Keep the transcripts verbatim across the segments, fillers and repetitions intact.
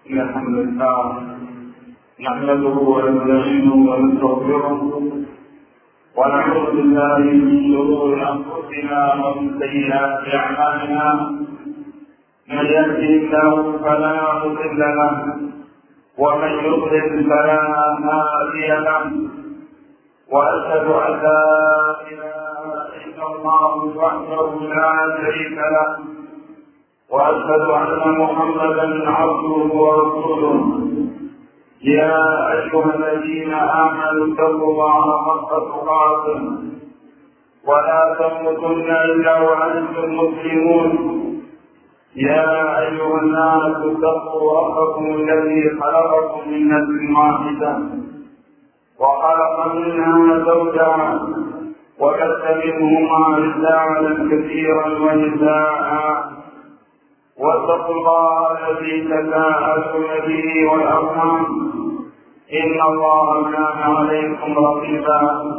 إن الحمد لله نحمده ونستعينه ونستغفره ونعوذ بالله من شرور أنفسنا ومن سيئات أعمالنا. من يهده الله فلا مضل له ومن يضلل فلا هادي له، وأشهد أن لا إله إلا الله وحده لا شريك له، وأشهد أن محمدا عبده ورسوله. يا أيها الذين آمنوا اتقوا الله حق تقاته ولا تموتن إلا وأنتم مسلمون. يا أيها الناس اتقوا ربكم الذي خلقكم من نفس واحدة وخلق منها زوجها وبث منهما رجالا كثيرا ونساء، واتقوا الله الذي تساءلون به والأرحام إن الله كان عليكم رقيبا.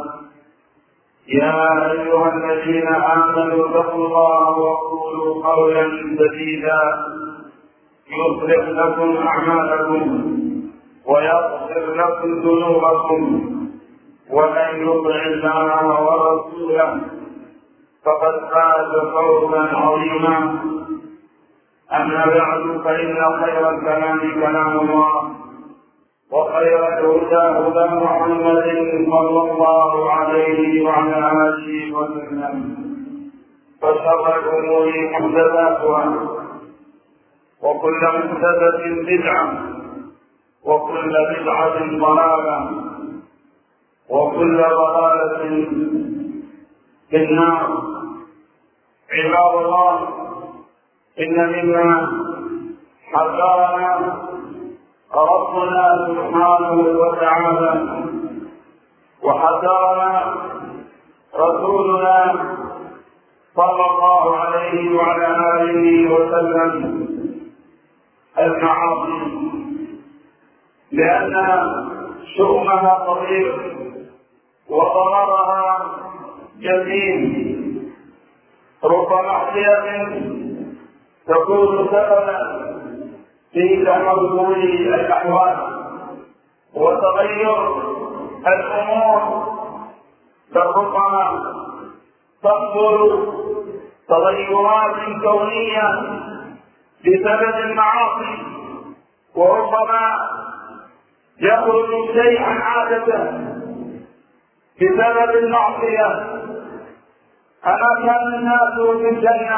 يا أيها الذين آمنوا اتقوا الله وقولوا قولا سديدا يصلح لكم أعمالكم ويغفر لكم ذنوبكم، ومن يطع الله ورسوله فقد فاز فوزا عظيما. أما بعد، فإن خير الكلام كلام الله، وخير الهدى هدى محمد صلى الله عليه وعلى آله وسلم، وشر الأمور محدثاتها، وكل محدثة بدعة، وكل بدعة ضلالة، وكل ضلالة في النار. عباد الله، إن مما حذرنا ربنا سبحانه وتعالى وحذرنا رسولنا صلى الله عليه وعلى آله وسلم المعاصي، لأن شؤمها خطير وضررها جسيم. رب معصية تكون سببا في تحول الأحوال وتغير الأمور، فربما تحصل تغيرات كونية بسبب المعاصي، وربما يخرج شيئا عادة بسبب المعصية. أما كان الناس في الجنة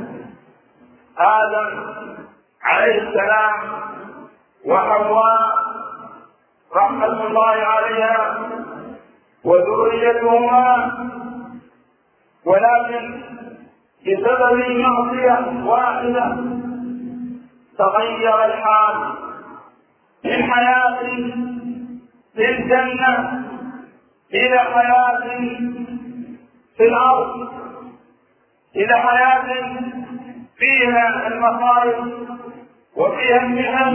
آدم عليه السلام وحواء رحمة الله عليها وذريتهما، ولكن بسبب معصية واحدة تغير الحال من حياة في الجنة إلى حياة في الأرض، إلى حياة فيها المصائب وفيها المحن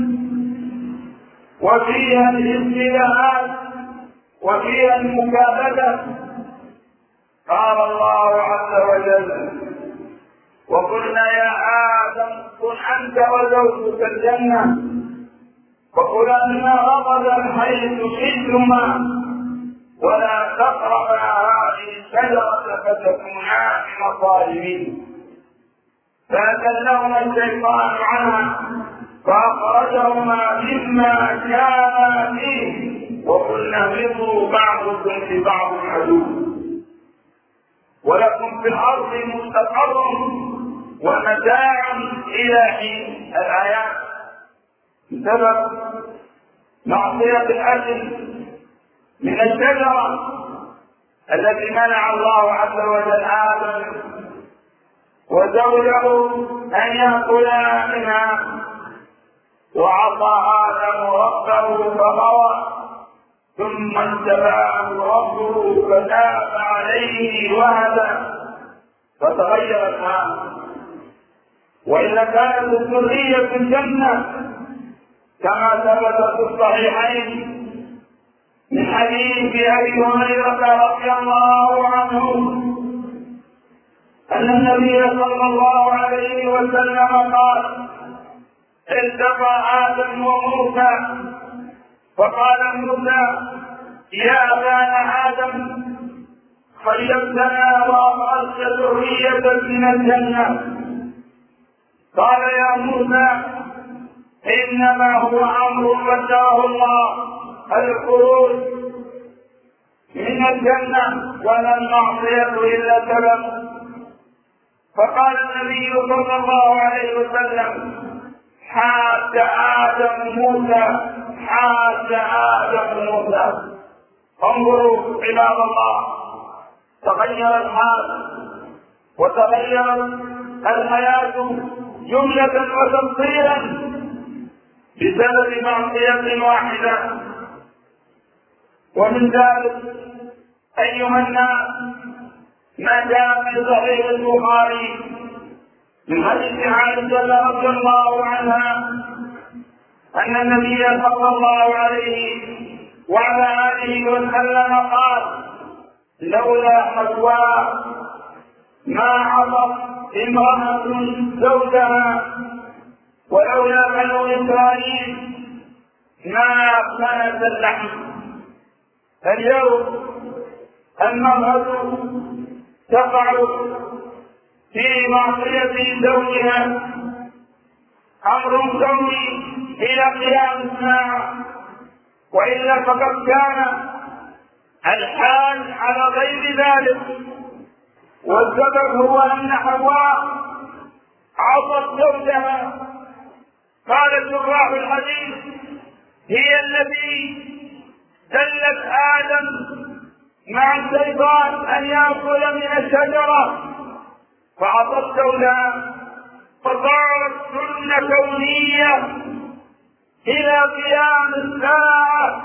وفيها الابتلاءات وفيها المكابدة. قال الله عز وجل: وقلنا يا آدم كن أنت وزوجك الجنة وكلا مما رغدا حيث شئتما ولا تقربا هذه الشجرة فتكونا من الظالمين. فأزلهما الشيطان عنها فأخرجهما مما كانا فيه وقلنا اهبطوا بعضكم لبعض عدو ولكم في الأرض مستقر ومتاع إلى حين. الآيات بسبب معصية الأجل من الشجرة التي منع الله عز وجل آدم وزوجه أن يأكلا منها، وعصى آدم ربه فغوى ثم اجتباه ربه فتاب عليه وهدى فتغير الحال. وإذا كانت الذرية في الجنة كما ثبت في الصحيحين من حديث أبي هريرة رضي الله عنه أن النبي صلى الله عليه وسلم قال: التقى آدم وموسى فقال موسى يا أبانا آدم خيبتنا وأخرجت ذرية من الجنة. قال يا موسى إنما هو أمر قدره الله الخروج من الجنة ولا المعصية إلا سبب. فقال النبي صلى الله عليه وسلم حاج آدم موسى حاج آدم موسى. انظروا عباد الله، تغير الحال وتغيرت الحياة جملة وتفصيلا بسبب معصية واحدة. ومن ذلك أيها الناس ما جاء في صحيح البخاري من حديث عائشة رضي الله عنها أن النبي صلى الله عليه وعلى آله وسلم قال لولا حواء ما عصت امرأة زوجها ولولا بنو إسرائيل ما كانت اللحم. اليوم المرأة تقع في معصية زوجها أمر كوني إلى قيام الساعة، وإلا فقد كان الحال على غير ذلك. والسبب هو أن حواء عصت زوجها. قال شراح الحديث هي التي دلت آدم مع الشيطان أن يأكل من الشجرة فعصت زوجها، فصارت سنة كونية إلى قيام الساعة.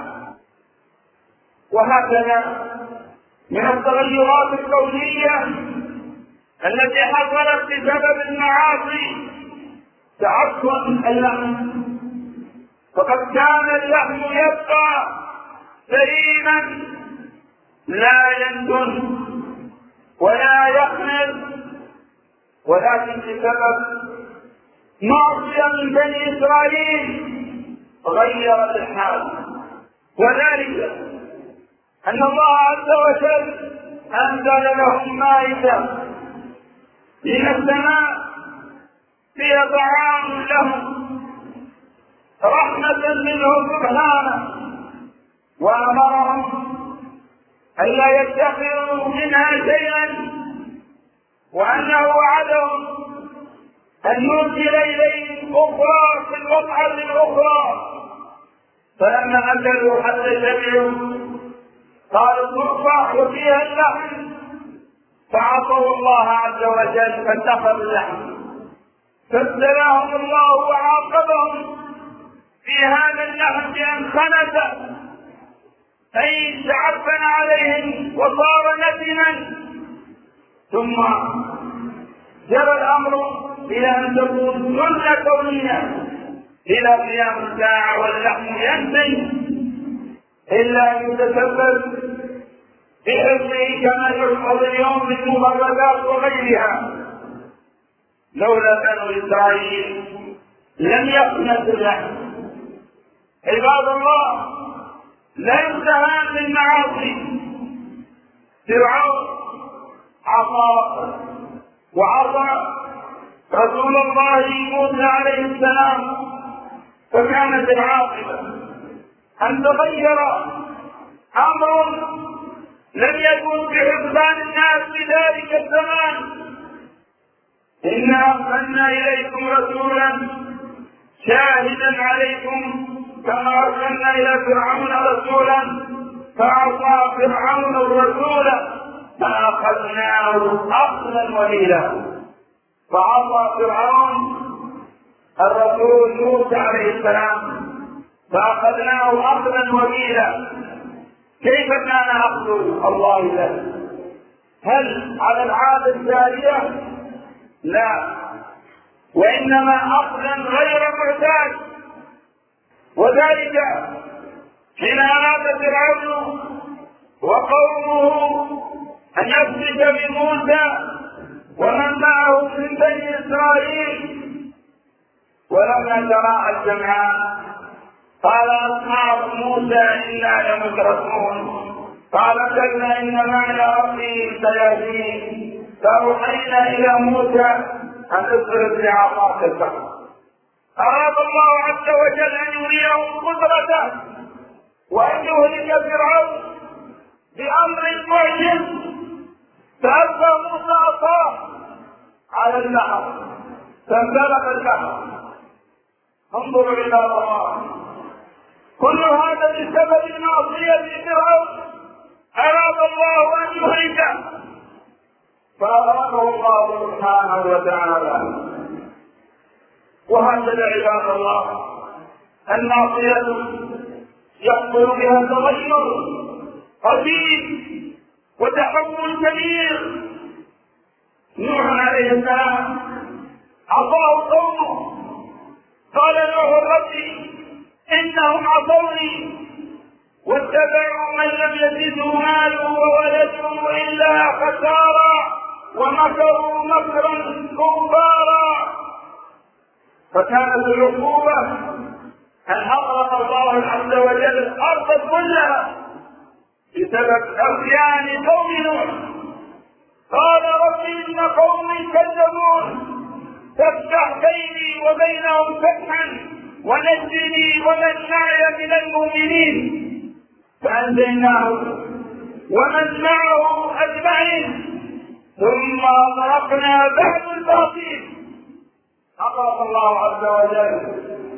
وهكذا من التغيرات الكونية التي حصلت بسبب المعاصي تعفن اللحم. فقد كان اللحم يبقى سليما لا ينتن ولا يحمل، ولكن بسبب معصية من بني إسرائيل غيرت الحال. وذلك أن الله عز وجل أنزل لهم مائدة من السماء فيها طعام لهم رحمة منه سبحانه، وأمرهم ألا يتخذوا منها شيئا، وأنه وعدهم أن يرسل إليهم أخرى في الوقعة الأخرى. فلما أكلوا حتى شبعوا قالوا ترفع وفيها اللحم، فعصوا الله عز وجل فاتخذوا اللحم، فابتلاهم الله وعاقبهم في هذا اللحم بأن خنث أي تعفن عليهم وصار نتنا. ثم جرى الأمر إلى أن تكون سنة كونية إلى قيام الساعة واللحم ينتهي إلا أن يتسبب بحفظه كما يحفظ اليوم بالمبردات وغيرها. لولا بنو إسرائيل لم يقنت اللحم. عباد الله، لا ينتهى من معاصي. فرعون عصى وعصى رسول الله موسى عليه السلام، فكانت العاقبة أن تغير أمر لم يكن بحسبان الناس في ذلك الزمان. إنا أرسلنا إليكم رسولا شاهدا عليكم كما أرسلنا إلى فرعون رسولا فعصى فرعون الرسول فأخذناه أخذا وبيلا. فعصى فرعون الرسول موسى عليه السلام فأخذناه أخذا وبيلا. كيف كان أخذ الله له؟ هل على العادة الجارية؟ لا، وإنما أخذا غير معتاد. وذلك حين أراد فرعون وقومه أن يفسد بموسى ومن معه من بني إسرائيل، ولما تراءى الجمعان قال أصحاب موسى إنا لمدركون قال كلا إن معنا ربي سيهدين فأوحينا إلى موسى أن اضرب بعصاك البحر. أراد الله عز وجل أن يريهم قدرته وأن يهلك فرعون بأمر معجز، فألقى موسى عصاه على البحر فانفلق البحر. انظروا إلى الله، كل هذا بسبب معصية فرعون أراد الله أن يهلكه فأغرقه الله سبحانه وتعالى. وهكذا عباد الله المعصية يحصل بها تغير قديم وتحول كبير. نوح عليه السلام عصاه قومه، قال نوح ربي إنهم عصوني واتبعوا من لم يزده ماله وولده إلا خسارا ومكروا مكرا كبارا. فكانت العقوبة أن أغرق الله عز وجل الأرض كلها بسبب عصيان قوم نوح. قال ربي إن قومي كذبون فافتح بيني وبينهم فتحا ونجني ومن معي من المؤمنين فأنجيناه ومن معه أجمعين ثم أغرقنا بعد الباقين. أغرق الله عز وجل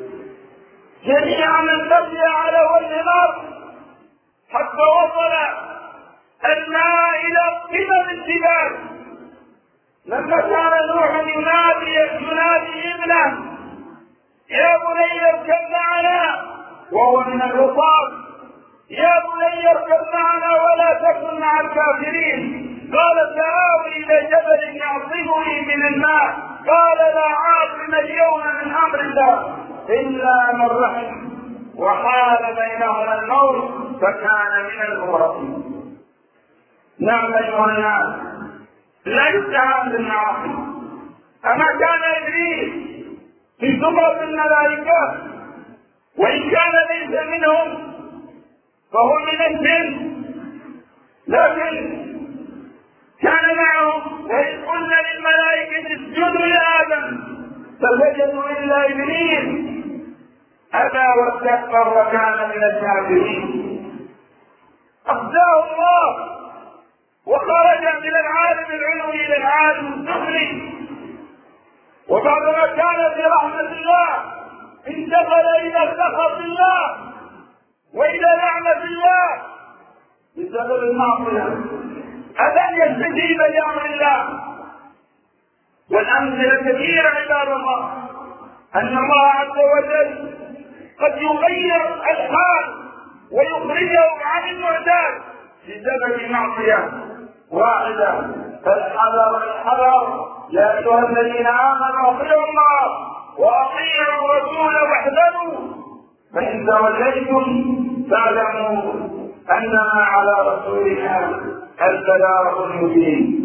جميع من بقي على وجه الأرض حتى وصل الماء إلى قمم الجبال. لما كان نوح ينادي ينادي ابنه يا بني اركب معنا وهو من الرصاص، يا بني اركب معنا ولا تكن مع الكافرين. قال سآوي إلى جبل يعصمني من الماء. قال لا عاصم اليوم من أمر الله إلا من رحم وحال بينهما الموت فكان من المغرقين. نعم أيها الناس، لا يستعان بالمعاصي. أما كان إبليس في زمرة الملائكة وإن كان ليس منهم فهو من الجن، لكن كان معهم وإذ قلنا للملائكة اسجدوا لآدم فسجدوا إلا إبليس أبى واستكبر وكان من الكافرين. أخزاه الله وخرج من العالم العلوي إلى العالم السفلي، وبعدما كان في رحمة الله انتقل إلى سخط الله وإلى لعنة الله بسبب المعصية. ألن يستجيب لأمر الله؟ والأمثلة كثيرة عباد الله أن الله عز وجل قد يغير الحال ويخرجه عن المعتاد بسبب معصية واحدة. فالحذر الحذر يا أيها الذين آمنوا أطيعوا الله وأطيعوا الرسول واحذروا فإن توليتم فاعلموا أنما على رسولنا البلاغ المبين.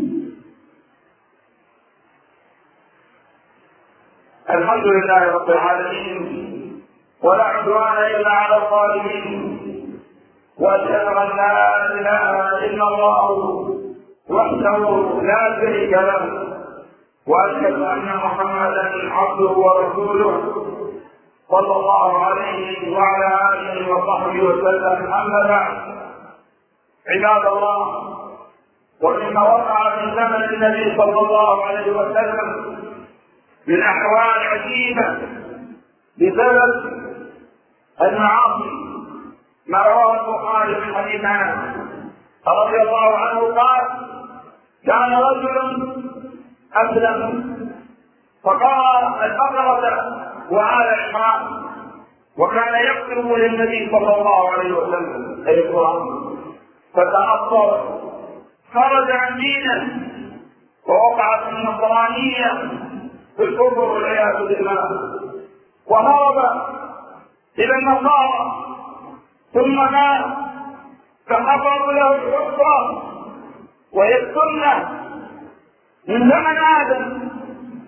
الحمد لله رب العالمين ولا عدوان إلا على الظالمين، وأشهد أن لا إله إلا الله وحده لا شريك له، وأشهد أن محمدا عبده ورسوله صلى الله عليه وعلى آله وصحبه وسلم. أما بعد عباد الله، ومما وقع في زمن النبي صلى الله عليه وسلم من أحوال عجيبة بسبب المعاصي ما رواه البخاري في حديث انس رضي الله عنه قال: كان رجل اسلم فقرأ البقرة وآل عمران وكان يكتب للنبي صلى الله عليه وسلم اي القرآن، فتأثر خرج عن دينه ووقع في النصرانية في الكفر والعياذ بالله، وهرب إلى النصارى ثم مات فحفظوا له الحفظة وهي السنة من زمن آدم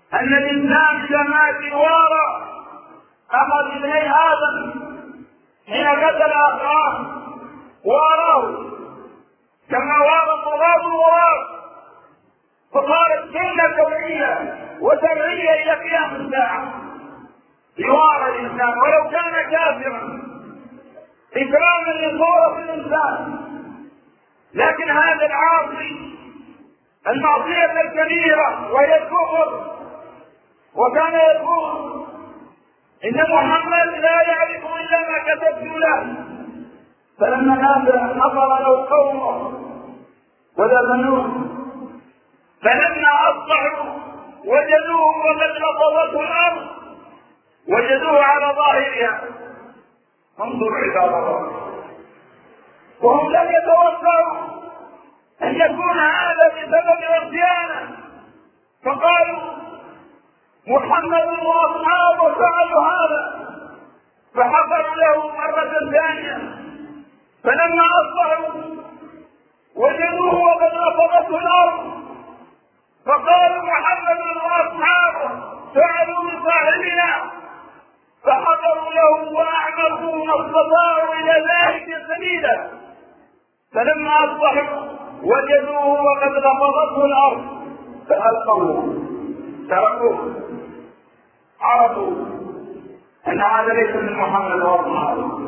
أن الإنسان إذا مات يوارى أحد ابني آدم حين قتل أخاه واراه كما وارى الضراب الغراب، فصارت سنة كونية وشرعية إلى قيام الساعة. يوارى الإنسان ولو كان كافرا إكراما لصورة الإنسان، لكن هذا العاصي المعصية الكبيرة وهي الكفر وكان يقول إن محمد لا يعرف إلا ما كتبت له، فلما مات حضر له قومه ودفنوه، فلما أصبحوا وجدوه وقد نقضته الأرض وجدوه على ظاهرها. انظر عباد الله، وهم لم يتوقعوا أن يكون هذا بسبب عصيانه، فقالوا محمد واصحابه فعلوا هذا، فحفروا له مرة ثانية، فلما أصبحوا وجدوه وقد رفضته الأرض، فقالوا محمد واصحابه فعلوا بصاحبنا، فحفروا له وأعمقوا ما استطاعوا إلى ذلك سبيلا، فلما أصبحوا وجدوه وقد رفضته الأرض فألقوه تركوه، عرفوا أن هذا ليس من محمد واصحابه.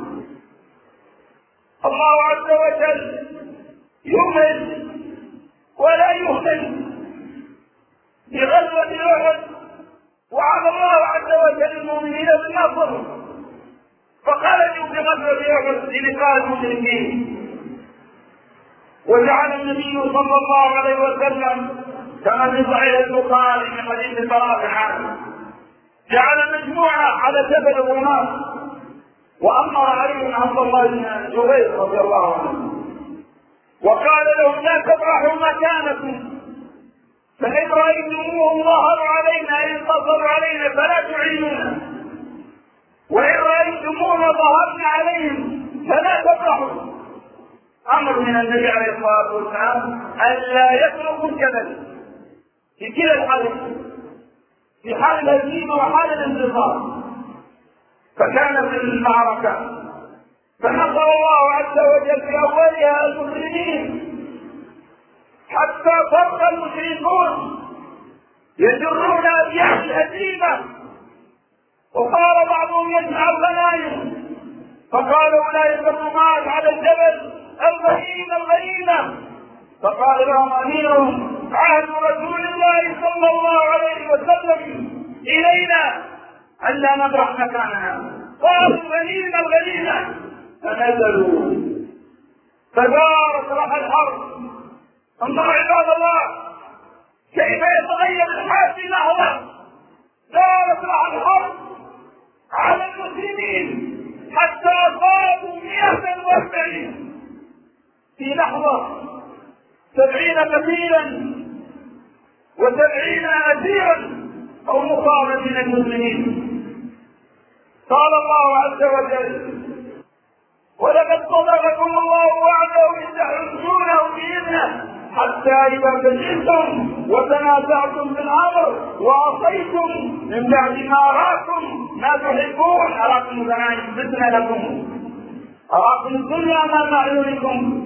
الله عز وجل يمهل ولا يهمل بغزوة أحد، وعلى الله عز وجل المؤمنين بالنصر، فخرجوا في غزوة أحد للقاء المشركين، وجعل النبي صلى الله عليه وسلم كما في صحيح البخاري من حديث البراء بن عازب جعل مجموعة على جبل الرماة، وأمر عليهم عبد الله بن جبير رضي الله عنه وقال لهم لا تبرحوا مكانكم، فإن رأيتموهم ظهروا علينا إن انتصروا علينا فلا تعينونا، وإن رأيتمونا ظهرنا عليهم فلا تبرحوا. أمر من النبي عليه الصلاة والسلام ألا يتركوا الجبل في كلا الحالين، في حال الهزيمة وحال الانتصار. فكان في المعركة فنصر الله عز وجل في أولها المسلمين حتى فرق المشركون يجرون أبيات الهزيمة، وقال بعضهم يجمع الغنائم، فقال أولئك الرماة على الجبل الغنيمة الغنيمة، فقال لهم أميرهم عهد رسول الله صلى الله عليه وسلم إلينا ألا نبرح مكاننا، قالوا الغنيمة الغنيمة، فنزلوا فدارت راح الحرب. انظروا عباد الله كيف يتغير الحال في لحظة، دارت راح الحرب على المسلمين حتى أصابوا مئة واربعين في لحظة، سبعين قتيلا وسبعين أسيرا أو مصابا من المسلمين. قال الله عز وجل ولقد صدقكم الله وعده إذ تحسونه بإذنه حتى إذا فشلتم وتنازعتم في الأمر وعصيتم من بعد ما أراكم ما تحبون، أراكم الغنائم فتنة لكم، أراكم الدنيا أمام أعينكم،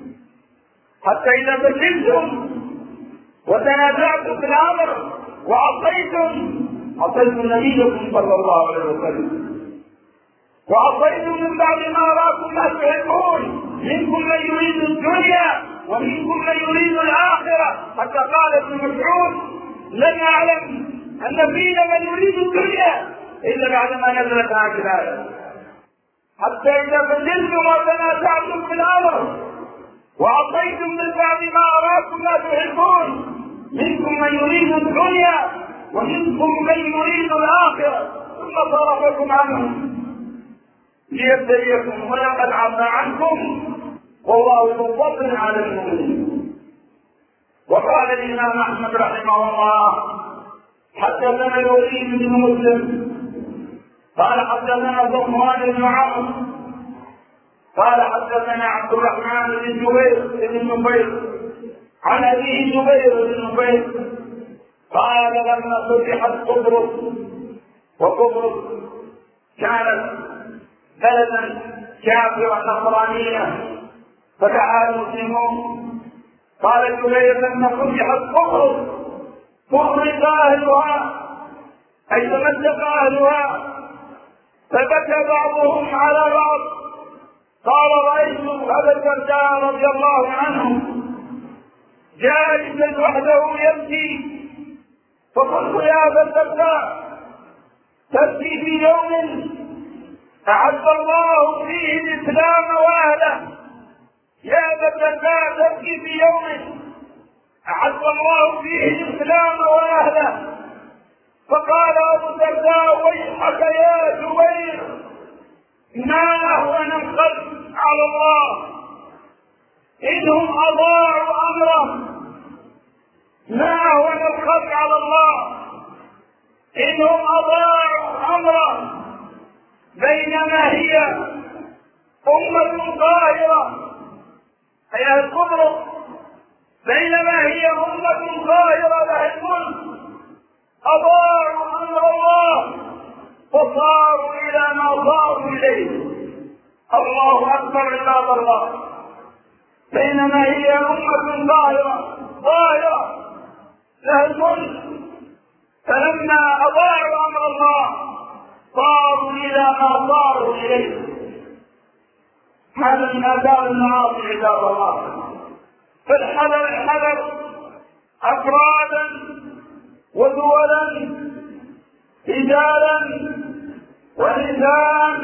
حتى إذا فشلتم وتنازعتم في الأمر وعصيتم عصيتم نبيكم صلى الله عليه وسلم، وعصيتم من بعد ما أراكم ما تحبون، منكم من يريد الدنيا ومنكم من يريد الآخرة، حتى قال ابن مسعود لن أعلم أن فينا من يريد الدنيا إلا بعدما نزلت هذه الآية، حتى إذا فشلتم وتنازعتم في الأمر وعصيتم من بعد ما أراكم ما تحبون، منكم من يريد الدنيا ومنكم من يريد الآخرة ثم صرفكم عنهم ليبتليكم ولقد عفا عنكم والله ذو فضل على المؤمنين. وقال الإمام أحمد رحمه الله حدثنا الوليد بن مسلم قال حدثنا ضمان بن عمرو قال حدثنا عبد الرحمن بن جبير بن نفيل عن أبيه جبير بن نفيل قال لما فتحت قبرص، وقبرص كانت بلدا كافرة نصرانية فتحها المسلمون، قال جبير لما فتحت قبرص فرق أهلها أي تمزق أهلها، فبكى بعضهم على بعض. قال رأيت أبا الدرداء رضي الله عنه جالسا وحده يبكي، فقلت يا أبا الدرداء تبكي في يوم أعز الله فيه الإسلام وأهله، يا أبا الدرداء تبكي في يوم أعز الله فيه الإسلام وأهله. فقال أبو الدرداء ويحك يا جبير، ما أهون الخلق على الله إنهم أضاعوا أمره، ما أهون الخلق على الله إنهم أضاعوا أمره، بينما هي أمة قاهرة أي القبرص، بينما هي أمة قاهرة لها الملك أضاعوا أمر الله وصاروا إلى ما صاروا إليه. الله أكبر عباد الله. بينما هي أمة ظاهرة ظاهرة لها الملك، فلما أضاعوا أمر الله صاروا إلى ما صاروا إليه. هذا من آداب المعاصي عباد الله. فالحذر الحذر أفرادا ودولا، رجالا ونساء،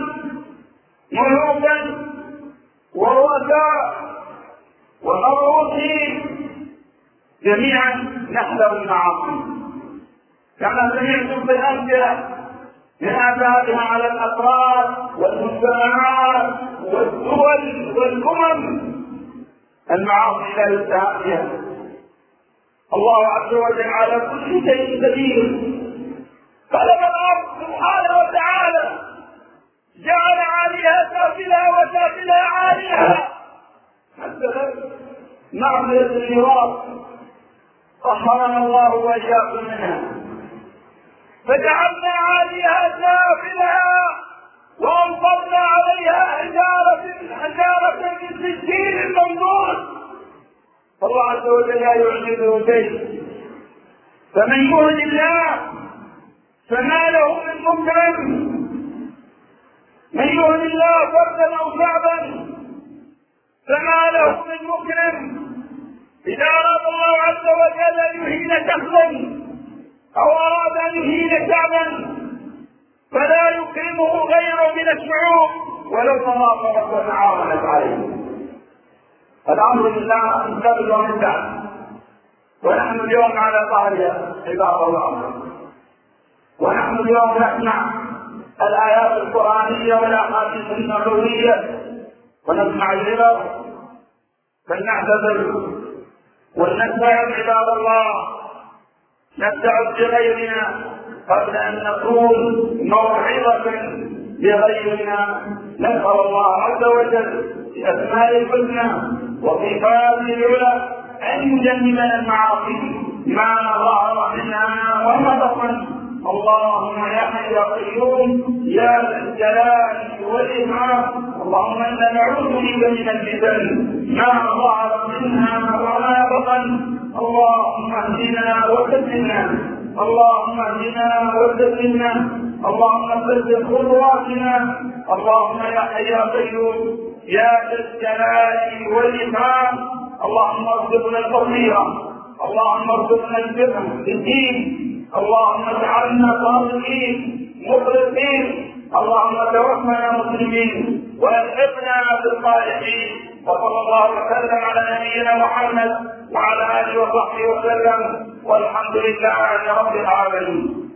ملوكا ورؤساء ومبعوثين، جميعا نحذر المعاصي كما سمعتم بالأمثلة من آثارها على الأفراد والمجتمعات والدول والأمم. المعاصي لا ينتهى بها. الله عز وجل على كل شيء قدير، خلق الأرض سبحانه وتعالى، جعل عاليها سافلها وسافلها عاليها حتى نعمل الميراث طهرنا الله وإياكم منها، فجعلنا عاليها سافلها وأمطرنا عليها حجارة حجارة من سجيل منضود. فالله عز وجل لا يعجزه شيء، فمن يهد الله فما له من مكرم، من يهد الله فردا او شعبا فما له من مكرم. اذا اراد الله عز وجل ان يهين شخصا او اراد ان يهين شعبا فلا يكرمه غيره من الشعوب ولو تناصرت وتعاونت عليه. الأمر لله من قبل ومن بعد، ونحن اليوم على ظهرها عباد الله، ونحن اليوم نسمع الآيات القرآنية والأحاديث النبوية ونسمع العبر، فلنعتذر ولنستعد عباد الله، نستعد بغيرنا قبل أن نقول موعظة لغيرنا. نسأل الله عز وجل بأسماء الحسنى وصفاته العلى أن يجنبنا المعاصي ما ظهر منها وما بطن. اللهم يا حي يا قيوم يا ذا الجلال والإكرام، اللهم إنا نعوذ بك من الفتن ما ظهر منها وما بطن. اللهم اهدنا وسددنا، اللهم اهدنا وسددنا، اللهم سدد خطواتنا. اللهم يا حي يا قيوم يا ذا الجلال والإكرام، اللهم ارزقنا البصيرة، اللهم ارزقنا الفقه في الدين، اللهم اجعلنا صادقين مخلصين، اللهم توفنا مسلمين والحقنا بالصالحين. وصلى الله وسلم على نبينا محمد وعلى اله وصحبه وسلم، والحمد لله رب العالمين.